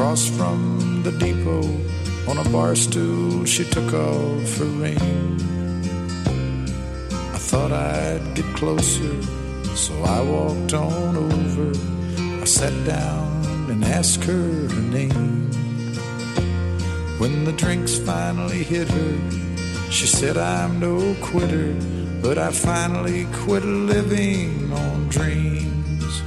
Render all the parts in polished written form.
across from the depot, on a bar stool she took off her ring. I thought I'd get closer, so I walked on over. I sat down and asked her name. When the drinks finally hit her, she said, I'm no quitter, but I finally quit living on dreams.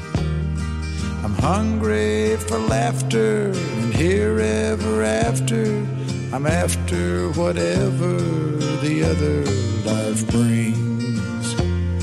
I'm hungry for laughter, and here ever after, I'm after whatever the other life brings.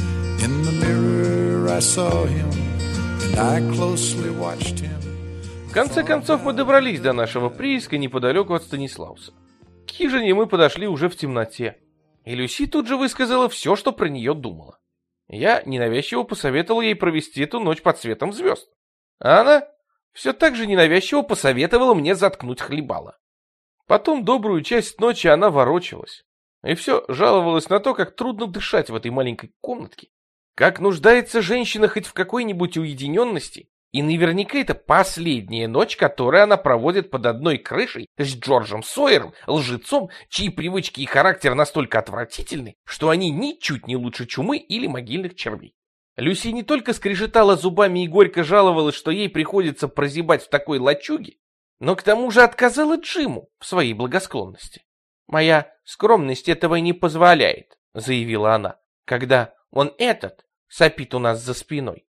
In the mirror I saw him, and I closely watched him. В конце концов мы добрались до нашего прииска неподалеку от Станислауса. К хижине мы подошли уже в темноте, и Люси тут же высказала все, что про нее думала. Я ненавязчиво посоветовал ей провести эту ночь под светом звезд, а она все так же ненавязчиво посоветовала мне заткнуть хлебало. Потом добрую часть ночи она ворочалась, и все жаловалась на то, как трудно дышать в этой маленькой комнатке, как нуждается женщина хоть в какой-нибудь уединенности. И наверняка это последняя ночь, которую она проводит под одной крышей с Джорджем Сойером, лжецом, чьи привычки и характер настолько отвратительны, что они ничуть не лучше чумы или могильных червей. Люси не только скрежетала зубами и горько жаловалась, что ей приходится прозябать в такой лачуге, но к тому же отказала Джиму в своей благосклонности. «Моя скромность этого не позволяет», — заявила она, «когда он этот сопит у нас за спиной».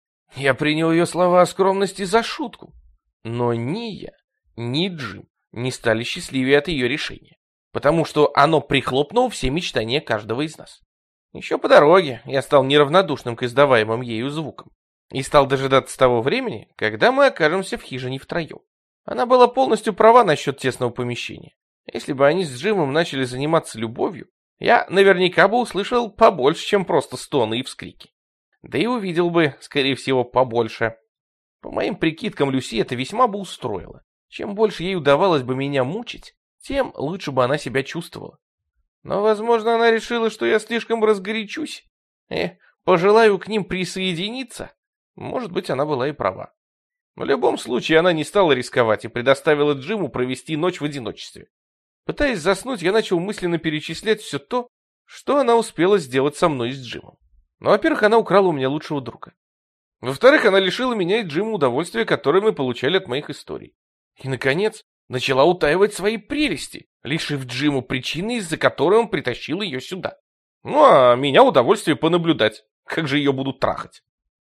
Я принял ее слова о скромности за шутку, но ни я, ни Джим не стали счастливее от ее решения, потому что оно прихлопнуло все мечтания каждого из нас. Еще по дороге я стал неравнодушным к издаваемым ею звукам и стал дожидаться того времени, когда мы окажемся в хижине втроем. Она была полностью права насчет тесного помещения. Если бы они с Джимом начали заниматься любовью, я наверняка бы услышал побольше, чем просто стоны и вскрики. Да и увидел бы, скорее всего, побольше. По моим прикидкам, Люси это весьма бы устроило. Чем больше ей удавалось бы меня мучить, тем лучше бы она себя чувствовала. Но, возможно, она решила, что я слишком разгорячусь. Пожелаю к ним присоединиться. Может быть, она была и права. В любом случае, она не стала рисковать и предоставила Джиму провести ночь в одиночестве. Пытаясь заснуть, я начал мысленно перечислять все то, что она успела сделать со мной и с Джимом. Ну, во-первых, она украла у меня лучшего друга. Во-вторых, она лишила меня и Джима удовольствия, которое мы получали от моих историй. И, наконец, начала утаивать свои прелести, лишив Джиму причины, из-за которой он притащил ее сюда. Ну, а меня удовольствие понаблюдать, как же ее будут трахать.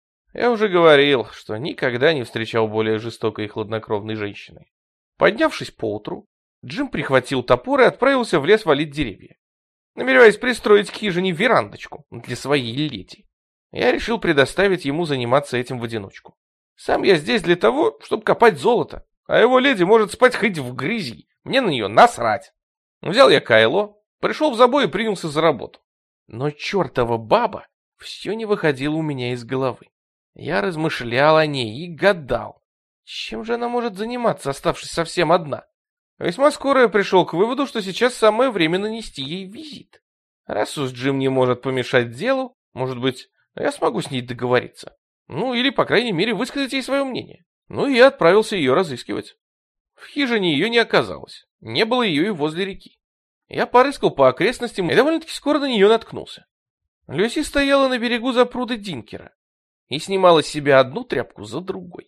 Я уже говорил, что никогда не встречал более жестокой и хладнокровной женщины. Поднявшись поутру, Джим прихватил топор и отправился в лес валить деревья, намереваясь пристроить к хижине верандочку для своей леди. Я решил предоставить ему заниматься этим в одиночку. Сам я здесь для того, чтобы копать золото, а его леди может спать хоть в грязи, мне на нее насрать. Взял я кайло, пришел в забой и принялся за работу. Но чертова баба все не выходила у меня из головы. Я размышлял о ней и гадал, чем же она может заниматься, оставшись совсем одна. Весьма скоро я пришел к выводу, что сейчас самое время нанести ей визит. Раз уж Джим не может помешать делу, может быть, я смогу с ней договориться. Ну, или, по крайней мере, высказать ей свое мнение. Ну, и я отправился ее разыскивать. В хижине ее не оказалось. Не было ее и возле реки. Я порыскал по окрестностям и довольно-таки скоро на нее наткнулся. Люси стояла на берегу запруда Динкера и снимала с себя одну тряпку за другой.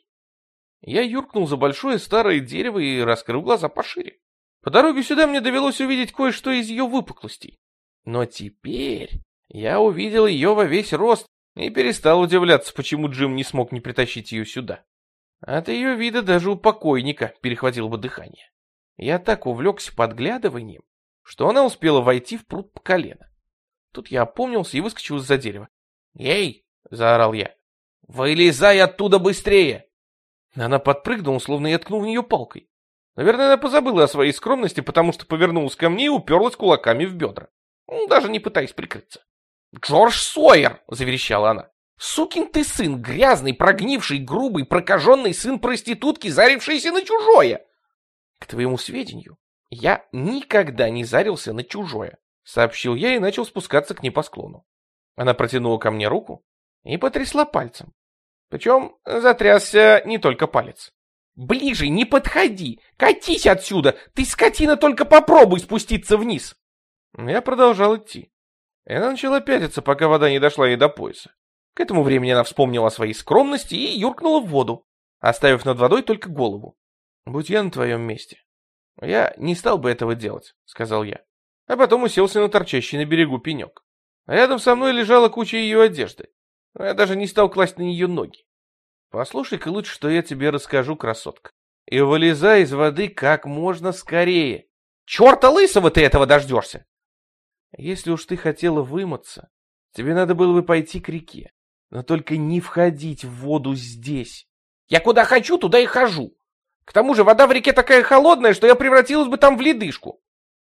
Я юркнул за большое старое дерево и раскрыл глаза пошире. По дороге сюда мне довелось увидеть кое-что из ее выпуклостей. Но теперь я увидел ее во весь рост и перестал удивляться, почему Джим не смог не притащить ее сюда. От ее вида даже у покойника перехватило бы дыхание. Я так увлекся подглядыванием, что она успела войти в пруд по колено. Тут я опомнился и выскочил из-за дерева. «Эй!» — заорал я. «Вылезай оттуда быстрее!» Она подпрыгнула, словно я ткнул в нее палкой. Наверное, она позабыла о своей скромности, потому что повернулась ко мне и уперлась кулаками в бедра, даже не пытаясь прикрыться. «Джордж Сойер!» — заверещала она. «Сукин ты сын, грязный, прогнивший, грубый, прокаженный сын проститутки, зарившийся на чужое!» «К твоему сведению, я никогда не зарился на чужое», — сообщил я и начал спускаться к ней по склону. Она протянула ко мне руку и потрясла пальцем. Причем затрясся не только палец. Ближе не подходи! Катись отсюда! Ты, скотина, только попробуй спуститься вниз!» Я продолжал идти. И она начала пятиться, пока вода не дошла ей до пояса. К этому времени она вспомнила о своей скромности и юркнула в воду, оставив над водой только голову. «Будь я на твоем месте, я не стал бы этого делать», — сказал я. А потом уселся на торчащий на берегу пенек. Рядом со мной лежала куча ее одежды. Но я даже не стал класть на нее ноги. «Послушай-ка лучше, что я тебе расскажу, красотка. И вылезай из воды как можно скорее. Черта лысого ты этого дождешься!» «Если уж ты хотела вымыться, тебе надо было бы пойти к реке. Но только не входить в воду здесь». «Я куда хочу, туда и хожу. К тому же вода в реке такая холодная, что я превратилась бы там в ледышку».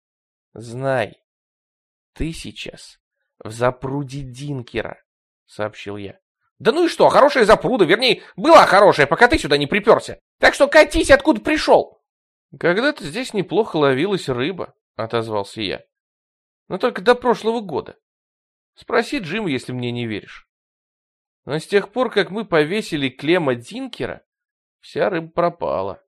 «Знай, ты сейчас в запруде Динкера», — сообщил я. «Да ну и что, хорошая запруда, вернее, была хорошая, пока ты сюда не приперся. Так что катись, откуда пришел». «Когда-то здесь неплохо ловилась рыба», — отозвался я. «Но только до прошлого года. Спроси Джима, если мне не веришь. Но с тех пор, как мы повесили Клема Динкера, вся рыба пропала».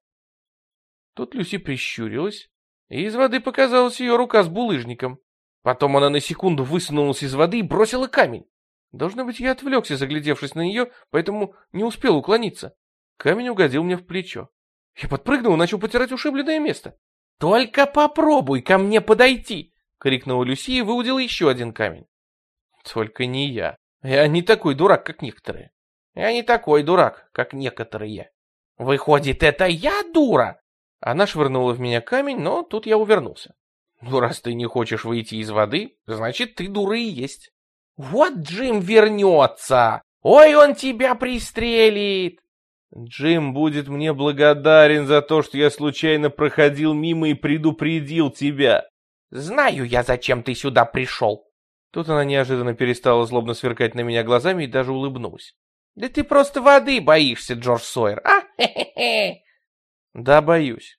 Тут Люси прищурилась, и из воды показалась ее рука с булыжником. Потом она на секунду высунулась из воды и бросила камень. Должно быть, я отвлекся, заглядевшись на нее, поэтому не успел уклониться. Камень угодил мне в плечо. Я подпрыгнул и начал потирать ушибленное место. «Только попробуй ко мне подойти!» — крикнула Люси и выудила еще один камень. «Только не я. Я не такой дурак, как некоторые. Я не такой дурак, как некоторые. Выходит, это я дура?» Она швырнула в меня камень, но тут я увернулся. «Ну, раз ты не хочешь выйти из воды, значит, ты дура и есть». «Вот Джим вернется! Ой, он тебя пристрелит!» «Джим будет мне благодарен за то, что я случайно проходил мимо и предупредил тебя». «Знаю я, зачем ты сюда пришел». Тут она неожиданно перестала злобно сверкать на меня глазами и даже улыбнулась. «Да ты просто воды боишься, Джордж Сойер, а? Хе-хе-хе!» «Да, боюсь.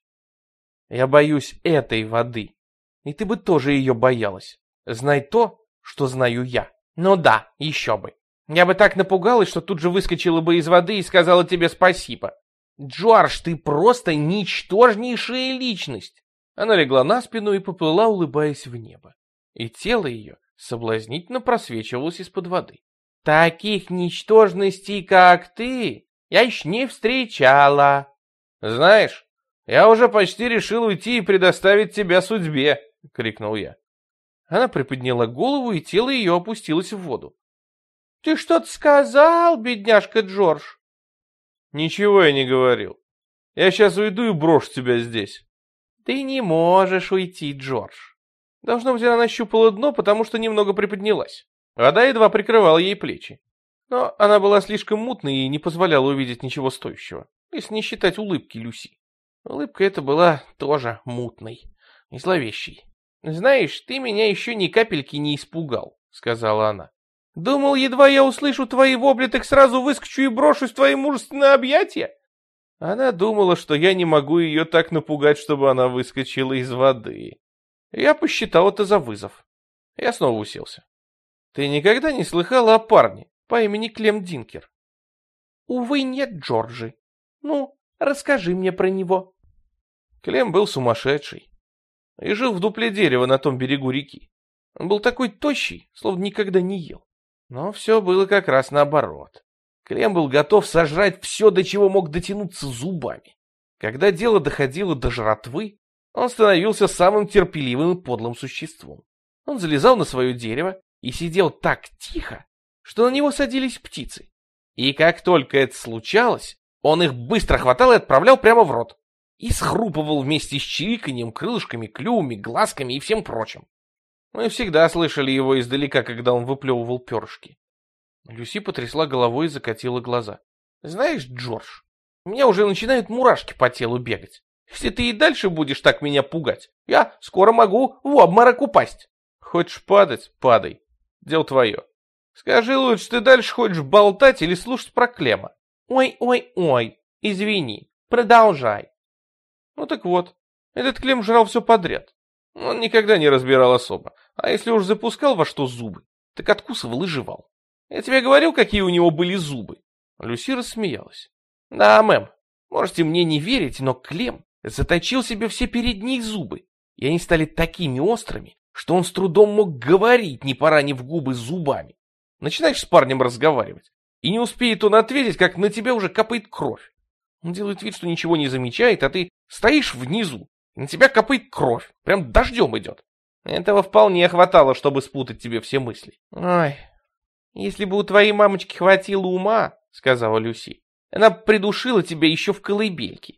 Я боюсь этой воды. И ты бы тоже ее боялась. Знай то, что знаю я». «Ну да, еще бы. Я бы так напугалась, что тут же выскочила бы из воды и сказала тебе спасибо. Джордж, ты просто ничтожнейшая личность». Она легла на спину и поплыла, улыбаясь в небо. И тело ее соблазнительно просвечивалось из-под воды. «Таких ничтожностей, как ты, я еще не встречала». «Знаешь, я уже почти решил уйти и предоставить тебя судьбе», — крикнул я. Она приподняла голову, и тело ее опустилось в воду. «Ты что-то сказал, бедняжка Джордж?» «Ничего я не говорил. Я сейчас уйду и брошу тебя здесь». «Ты не можешь уйти, Джордж». Должно быть, она нащупала дно, потому что немного приподнялась. Вода едва прикрывала ей плечи. Но она была слишком мутной и не позволяла увидеть ничего стоящего, если не считать улыбки Люси. Улыбка эта была тоже мутной и зловещей. «Знаешь, ты меня еще ни капельки не испугал», — сказала она. «Думал, едва я услышу твои вопли, так сразу выскочу и брошусь в твои мужественные объятия?» Она думала, что я не могу ее так напугать, чтобы она выскочила из воды. Я посчитал это за вызов. Я снова уселся. «Ты никогда не слыхала о парне по имени Клем Динкер?» «Увы, нет, Джорджи. Ну, расскажи мне про него». Клем был сумасшедший и жил в дупле дерева на том берегу реки. Он был такой тощий, словно никогда не ел. Но все было как раз наоборот. Клем был готов сожрать все, до чего мог дотянуться зубами. Когда дело доходило до жратвы, он становился самым терпеливым и подлым существом. Он залезал на свое дерево и сидел так тихо, что на него садились птицы. И как только это случалось, он их быстро хватал и отправлял прямо в рот. И схрупывал вместе с чириканьем, крылышками, клювами, глазками и всем прочим. Мы всегда слышали его издалека, когда он выплевывал перышки. Люси потрясла головой и закатила глаза. «Знаешь, Джордж, у меня уже начинают мурашки по телу бегать. Если ты и дальше будешь так меня пугать, я скоро могу в обморок упасть». «Хочешь падать? Падай. Дело твое. Скажи лучше, ты дальше хочешь болтать или слушать про Клема?» «Ой, извини, продолжай». Ну так вот, этот Клем жрал все подряд. Он никогда не разбирал особо, а если уж запускал во что зубы, так откусывал и жевал. Я тебе говорил, какие у него были зубы?» Люси рассмеялась. «Да, мэм, Можете мне не верить, но Клем заточил себе все передние зубы, и они стали такими острыми, что он с трудом мог говорить, не поранив губы зубами. Начинаешь с парнем разговаривать, и не успеет он ответить, как на тебя уже капает кровь. Он делает вид, что ничего не замечает, а ты стоишь внизу, и на тебя капает кровь, прям дождем идет. Этого вполне хватало, чтобы спутать тебе все мысли. «Ой, если бы у твоей мамочки хватило ума, — сказала Люси, — она придушила тебя еще в колыбельке.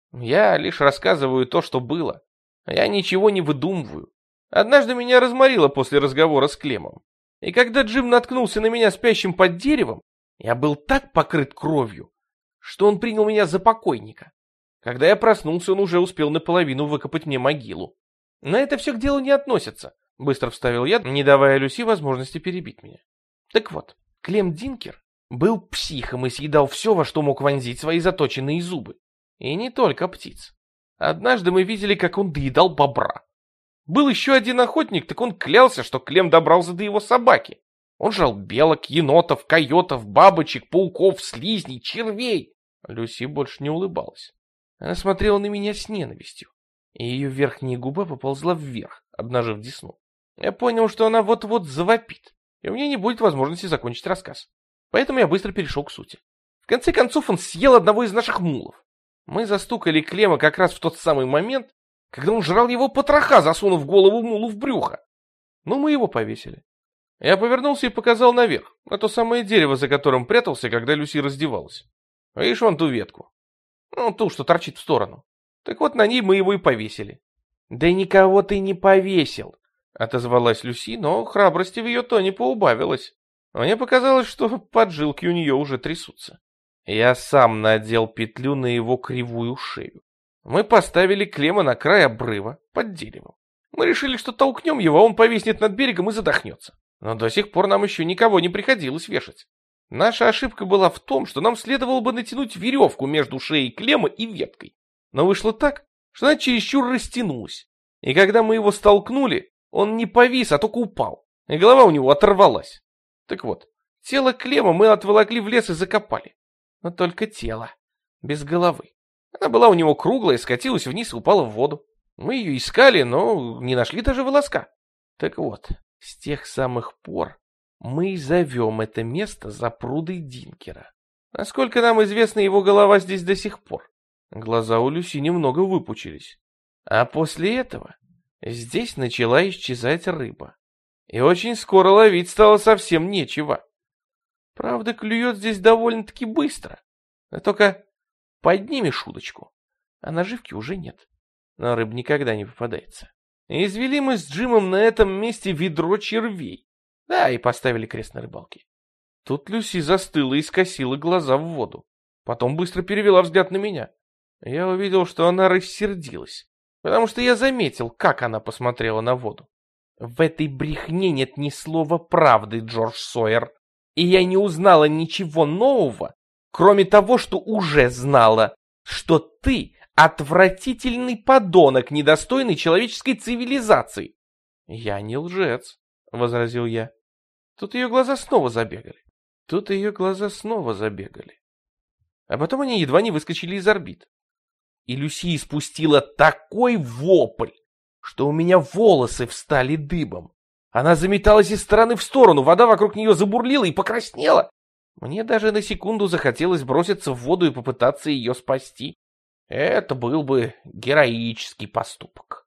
Я лишь рассказываю то, что было. Я ничего не выдумываю. Однажды меня разморило после разговора с Клемом. И когда Джим наткнулся на меня спящим под деревом, я был так покрыт кровью, что он принял меня за покойника. Когда я проснулся, он уже успел наполовину выкопать мне могилу. Но это все к делу не относится, — быстро вставил я, не давая Люси возможности перебить меня. Так вот, Клем Динкер был психом и съедал все, во что мог вонзить свои заточенные зубы. И не только птиц. Однажды мы видели, как он доедал бобра. Был еще один охотник, так он клялся, что Клем добрался до его собаки. Он жрал белок, енотов, койотов, бабочек, пауков, слизней, червей. Люси больше не улыбалась. Она смотрела на меня с ненавистью, и ее верхняя губа поползла вверх, обнажив десну. Я понял, что она вот-вот завопит, и у меня не будет возможности закончить рассказ. Поэтому я быстро перешел к сути. В конце концов он съел одного из наших мулов. Мы застукали Клема как раз в тот самый момент, когда он жрал его потроха, засунув голову мулу в брюхо. Но мы его повесили. Я повернулся и показал наверх, на то самое дерево, за которым прятался, когда Люси раздевалась. Видишь вон ту ветку? Ну, ту, что торчит в сторону. Так вот, на ней мы его и повесили. Да никого ты не повесил, отозвалась Люси, но храбрости в ее тоне поубавилось. Мне показалось, что поджилки у нее уже трясутся. Я сам надел петлю на его кривую шею. Мы поставили Клема на край обрыва, под деревом. Мы решили, что толкнем его, а он повиснет над берегом и задохнется. Но до сих пор нам еще никого не приходилось вешать. Наша ошибка была в том, что нам следовало бы натянуть веревку между шеей Клема и веткой. Но вышло так, что она чересчур растянулась. И когда мы его столкнули, он не повис, а только упал. И голова у него оторвалась. Так вот, тело Клема мы отволокли в лес и закопали. Но только тело, без головы. Она была у него круглая, скатилась вниз и упала в воду. Мы ее искали, но не нашли даже волоска. Так вот, с тех самых пор мы и зовем это место запрудой Динкера. Насколько нам известно, его голова здесь до сих пор. Глаза у Люси немного выпучились. А после этого здесь начала исчезать рыба. И очень скоро ловить стало совсем нечего. Правда, клюет здесь довольно-таки быстро. Но только поднимешь удочку, а наживки уже нет. Но рыб никогда не попадается. И извели мы с Джимом на этом месте ведро червей. Да, и поставили крест на рыбалке. Тут Люси застыла и скосила глаза в воду. Потом быстро перевела взгляд на меня. Я увидел, что она рассердилась, потому что я заметил, как она посмотрела на воду. В этой брехне нет ни слова правды, Джордж Сойер. И я не узнала ничего нового, кроме того, что уже знала, что ты отвратительный подонок, недостойный человеческой цивилизации. Я не лжец, возразил я. Тут ее глаза снова забегали. А потом они едва не выскочили из орбит. И Люси испустила такой вопль, что у меня волосы встали дыбом. Она заметалась из стороны в сторону, вода вокруг нее забурлила и покраснела. Мне даже на секунду захотелось броситься в воду и попытаться ее спасти. Это был бы героический поступок.